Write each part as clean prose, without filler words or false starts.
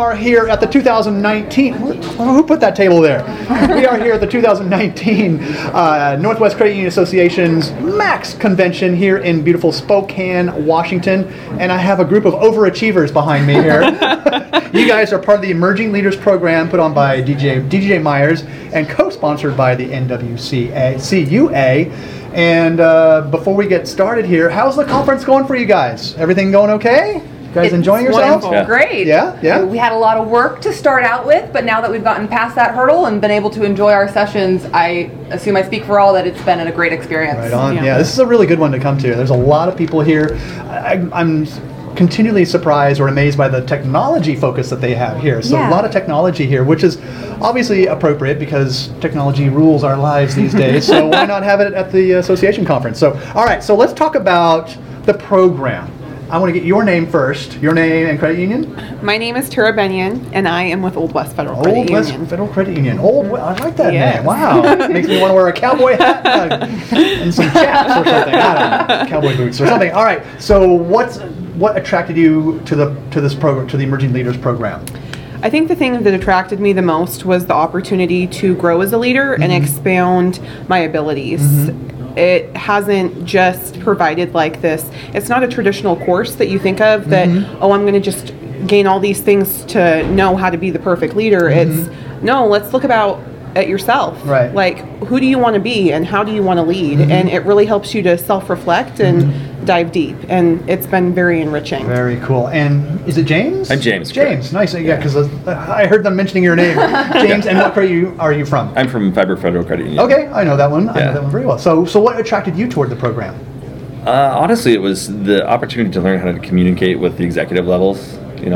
are here at the 2019, who put that table there? We are here at the 2019 Northwest Credit Union Association's MAX convention here in beautiful Spokane, Washington. And I have a group of overachievers behind me here. You guys are part of the Emerging Leaders Program put on by DJ Myers and co-sponsored by the NWCUA. And before we get started here, how's the conference going for you guys? Everything going okay? You guys enjoying yourselves? Yeah. Great. Yeah. We had a lot of work to start out with, but now that we've gotten past that hurdle and been able to enjoy our sessions, I assume I speak for all that it's been a great experience. Right on. Yeah, this is a really good one to come to. There's a lot of people here. I'm continually surprised or amazed by the technology focus that they have here. So a lot of technology here, which is obviously appropriate because technology rules our lives these days. So why not have it at the association conference? So, all right, so let's talk about the program. I want to get your name first. Your name and credit union? My name is Tara Benyon, and I am with Old West Federal Credit Union. Old West Federal Credit Union. I like that name. Wow. Makes me want to wear a cowboy hat and some chaps or something. I don't know. Cowboy boots or something. All right. So what attracted you to this program, to the Emerging Leaders Program? I think the thing that attracted me the most was the opportunity to grow as a leader and expound my abilities. It hasn't just provided like this. It's not a traditional course that you think of that, I'm going to just gain all these things to know how to be the perfect leader. It's, no, let's look at yourself. Right. Like, who do you want to be and how do you want to lead? And it really helps you to self-reflect and dive deep. And it's been very enriching. Very cool. And is it James? I'm James. James. Correct. Nice. Yeah, because I heard them mentioning your name. James, and what credit are you from? I'm from Fiber Federal Credit Union. Okay, I know that one. I know that one very well. So what attracted you toward the program? Honestly, it was the opportunity to learn how to communicate with the executive levels,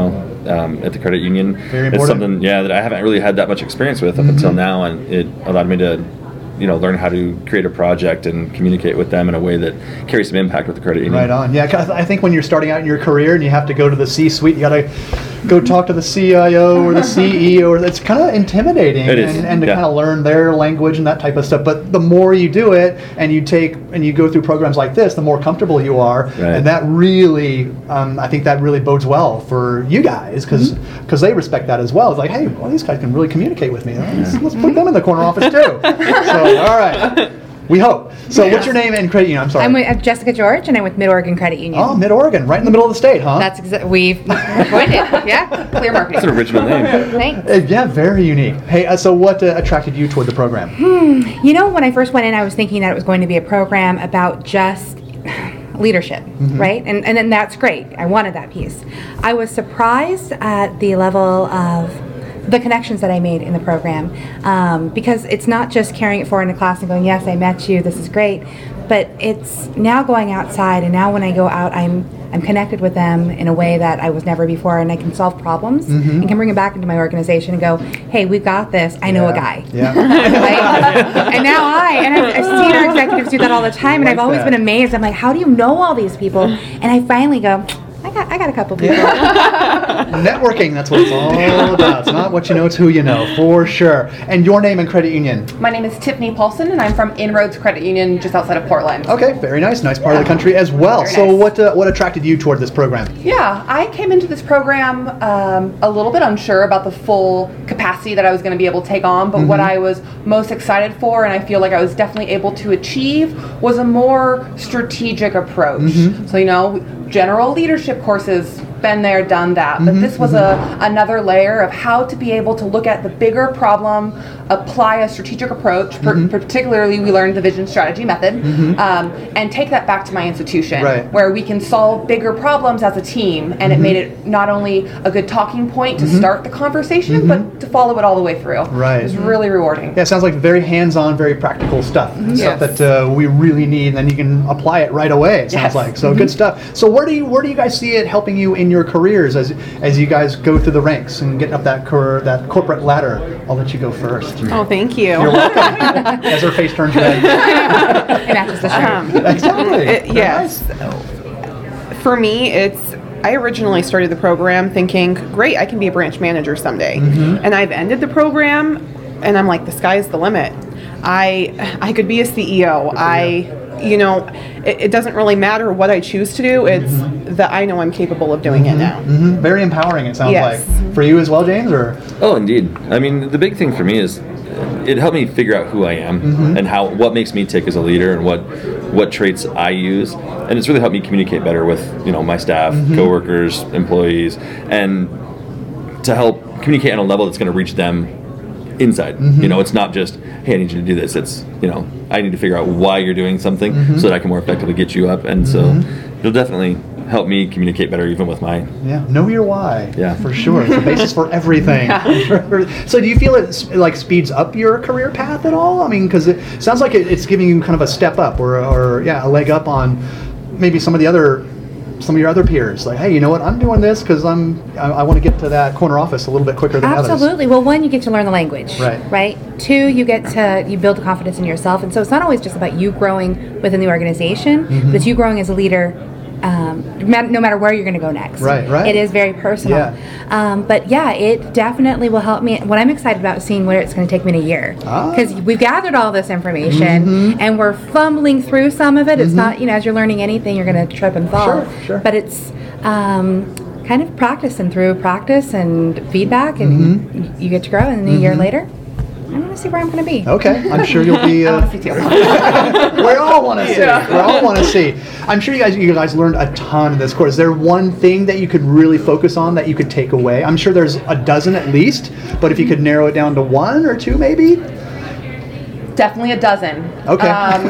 at the credit union. Very important. It's something, that I haven't really had that much experience with up until now, and it allowed me to, learn how to create a project and communicate with them in a way that carries some impact with the credit union. Right on. Yeah, 'cause I think when you're starting out in your career and you have to go to the C-suite, you got to go talk to the CIO or the CEO, or it's kind of intimidating. It is. And to kind of learn their language and that type of stuff. But the more you do it and you go through programs like this, the more comfortable you are. Right. And that really, I think that really bodes well for you guys because they respect that as well. It's like, hey, well, these guys can really communicate with me. Let's put them in the corner office too. So, all right. We hope. So what's your name and credit union? I'm sorry. I'm with Jessica George, and I'm with Mid-Oregon Credit Union. Oh, Mid-Oregon, right in the middle of the state, huh? That's we've coined it. Yeah, Clear marketing. That's an original name. Thanks. Yeah, very unique. Hey, so what attracted you toward the program? When I first went in, I was thinking that it was going to be a program about just leadership, right? And then that's great. I wanted that piece. I was surprised at the level of the connections that I made in the program, because it's not just carrying it forward in a class and going, yes, I met you, this is great, but it's now going outside, and now when I go out, I'm connected with them in a way that I was never before, and I can solve problems and can bring it back into my organization and go, hey, we've got this, I know a guy. Yeah. Right? And now I've seen our executives do that all the time, and I've always been amazed. I'm like, how do you know all these people? And I finally go, I got a couple people. Networking, that's what it's all about. It's not what you know, it's who you know, for sure. And your name and credit union? My name is Tiffany Paulson, and I'm from Inroads Credit Union just outside of Portland. Okay, very nice. Nice part of the country as well. Very So nice. what attracted you toward this program? Yeah, I came into this program a little bit unsure about the full capacity that I was going to be able to take on, but what I was most excited for, and I feel like I was definitely able to achieve, was a more strategic approach. So, general leadership courses, been there, done that, but this was another layer of how to be able to look at the bigger problem, apply a strategic approach, particularly we learned the vision strategy method, and take that back to my institution, where we can solve bigger problems as a team, and it made it not only a good talking point to start the conversation, but to follow it all the way through. Right. It was really rewarding. Yeah, it sounds like very hands-on, very practical stuff. Stuff that we really need, and then you can apply it right away, it sounds like. So good stuff. So where do you guys see it helping you in your careers as you guys go through the ranks and get up that corporate ladder? I'll let you go first. Oh, thank you. You're welcome. As her face turns red. And that's just a shirt. Exactly. Yes. For me, I originally started the program thinking, great, I can be a branch manager someday. And I've ended the program, and I'm like, the sky's the limit. I could be a CEO. you know, it doesn't really matter what I choose to do. It's that I know I'm capable of doing it now. Very empowering, it sounds Yes. like. For you as well, James? Or Oh, indeed. I mean, the big thing for me is it helped me figure out who I am and what makes me tick as a leader and what traits I use. And it's really helped me communicate better with, my staff, coworkers, employees, and to help communicate on a level that's going to reach them inside. It's not just, hey, I need you to do this. It's, I need to figure out why you're doing something so that I can more effectively get you up. And so it'll definitely help me communicate better even with my... Yeah, know your why. Yeah. For sure. It's the basis for everything. So do you feel it like speeds up your career path at all? I mean, because it sounds like it's giving you kind of a step up or a leg up on maybe some of your other peers. Like, hey, you know what? I'm doing this because I want to get to that corner office a little bit quicker than others. Absolutely. Well, one, you get to learn the language. Right. Two, you build confidence in yourself. And so it's not always just about you growing within the organization, but it's you growing as a leader, no matter where you're going to go next. Right. It is very personal. Yeah. But yeah, it definitely will help me. What I'm excited about is seeing where it's going to take me in a year. Because we've gathered all this information and we're fumbling through some of it. It's not, as you're learning anything, you're going to trip and fall. Sure. But it's kind of practice, and through practice and feedback, and you get to grow. And then a year later, I want to see where I'm going to be. Okay, I'm sure you'll be. I want to see too. We all want to see. We all want to see. I'm sure you guys learned a ton in this course. Is there one thing that you could really focus on that you could take away? I'm sure there's a dozen at least, but if you could narrow it down to one or two, maybe. Definitely a dozen. Okay.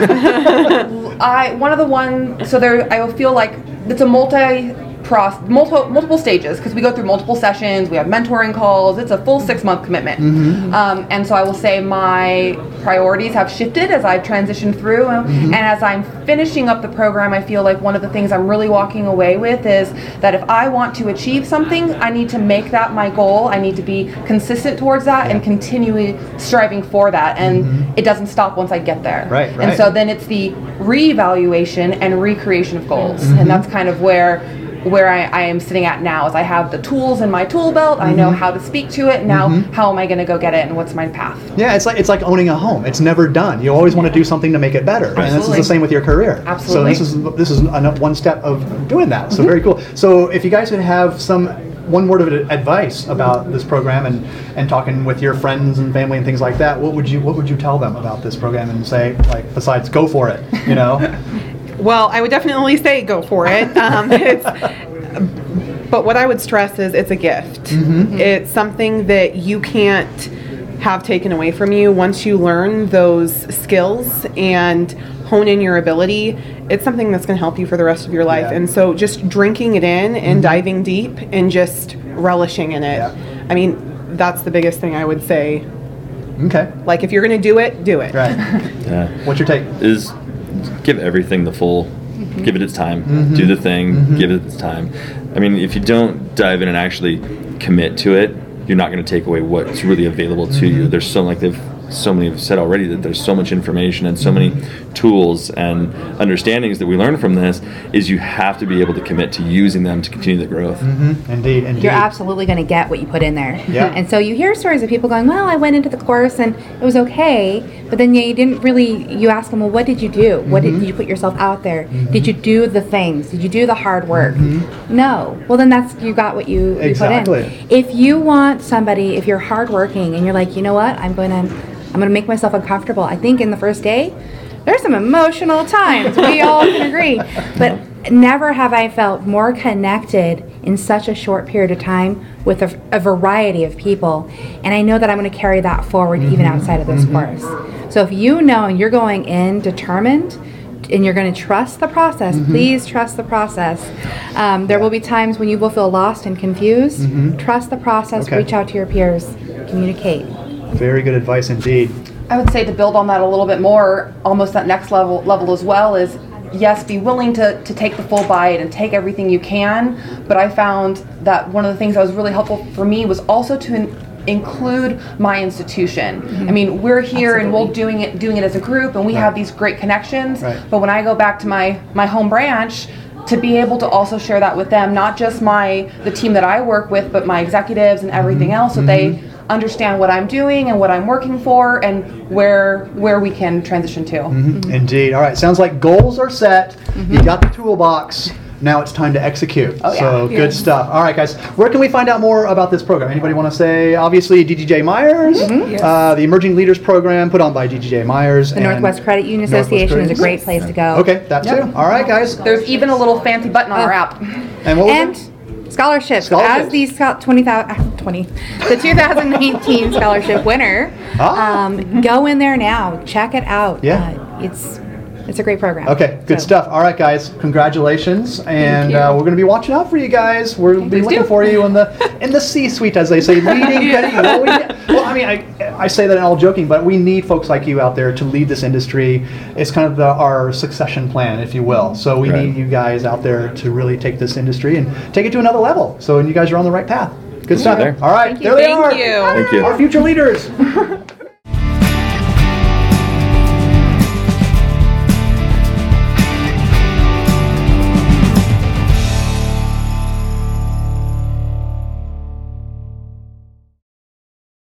I feel like it's a multiple stages, because we go through multiple sessions, we have mentoring calls, it's a full 6-month commitment. And so I will say my priorities have shifted as I've transitioned through, and as I'm finishing up the program, I feel like one of the things I'm really walking away with is that if I want to achieve something, I need to make that my goal. I need to be consistent towards that and continually striving for that, and it doesn't stop once I get there. Right. And so then it's the reevaluation and recreation of goals, and that's kind of where I am sitting at now. Is I have the tools in my tool belt. I know how to speak to it. Now, how am I going to go get it, and what's my path? Yeah, it's like owning a home. It's never done. You always want to do something to make it better, and this is the same with your career. Absolutely. So this is one step of doing that. So very cool. So if you guys would have one word of advice about this program and talking with your friends and family and things like that, what would you tell them about this program and say, like, besides go for it, Well, I would definitely say go for it. But what I would stress is it's a gift. It's something that you can't have taken away from you. Once you learn those skills and hone in your ability, it's something that's going to help you for the rest of your life. Yeah. And so just drinking it in and diving deep and just relishing in it. Yeah. I mean, that's the biggest thing I would say. Okay. Like, if you're going to do it, do it. Right. Yeah. What's your take? Is give everything the full, give it its time, do the thing, give it its time. I mean, if you don't dive in and actually commit to it, you're not going to take away what's really available to you. There's so many have said already that there's so much information and so many tools and understandings that we learn from this, is you have to be able to commit to using them to continue the growth. Indeed. You're absolutely going to get what you put in there. Yeah. And so you hear stories of people going, well, I went into the course and it was okay, but then you didn't really, you ask them, well, what did you do? What did you put yourself out there? Did you do the things? Did you do the hard work? No. Well, then you got what you put in. If you want somebody, if you're hardworking and you're like, you know what, I'm going to make myself uncomfortable. I think in the first day, there's some emotional times. We all can agree. But never have I felt more connected in such a short period of time with a variety of people. And I know that I'm going to carry that forward even outside of this course. So if you know you're going in determined and you're going to trust the process, please trust the process. There will be times when you will feel lost and confused. Trust the process. Okay. Reach out to your peers. Communicate. Very good advice indeed. I would say, to build on that a little bit more, almost that next level as well, is yes, be willing to take the full bite and take everything you can. But I found that one of the things that was really helpful for me was also to include my institution. I mean, we're here and we're doing it as a group, and we have these great connections. But when I go back to my home branch, to be able to also share that with them, not just the team that I work with, but my executives and everything else, so they understand what I'm doing and what I'm working for, and where we can transition to. Indeed. All right. Sounds like goals are set. You got the toolbox. Now it's time to execute. Oh, yeah. So good stuff. All right, guys. Where can we find out more about this program? Anybody want to say? Obviously, DGJ Myers, the Emerging Leaders Program put on by DGJ Myers. The Northwest Credit Union Association is a great place to go. Okay, that too. All right, guys. There's even a little fancy button on our app. And what was it? Scholarships. As the 2019 scholarship winner, go in there now. Check it out. Yeah. It's a great program. Okay, good stuff. All right, guys, congratulations, and we're going to be watching out for you guys. We'll be looking for you in the C-suite, as they say, leading. Well, I mean, I say that in all joking, but we need folks like you out there to lead this industry. It's kind of our succession plan, if you will. So we need you guys out there to really take this industry and take it to another level. So, and you guys are on the right path. Good stuff. There. All right, there they are. Thank you. Thank you. Our future leaders.